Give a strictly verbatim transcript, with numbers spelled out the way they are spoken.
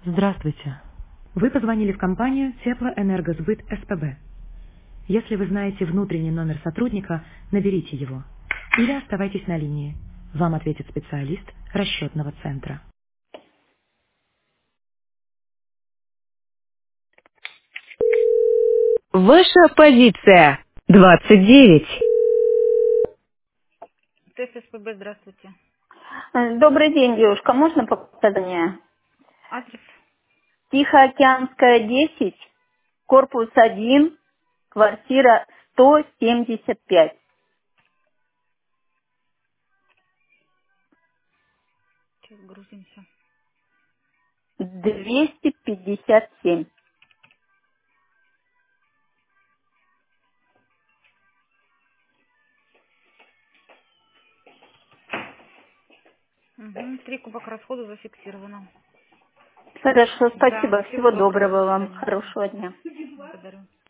Здравствуйте. Вы позвонили в компанию Теплоэнергосбыт СПБ. Если вы знаете внутренний номер сотрудника, наберите его. Или оставайтесь на линии. Вам ответит специалист расчетного центра. Ваша позиция. двадцать девять. ТЭС СПБ, здравствуйте. Э, Добрый день, девушка. Можно показания? Адрес? Тихоокеанская, десять, корпус один, квартира сто семьдесят пять. Сейчас грузимся. двести пятьдесят семь. Угу. Три кубок расхода зафиксировано. Хорошо, Да, спасибо. всего Всего доброго, до доброго вам. свидания. Хорошего дня. Благодарю.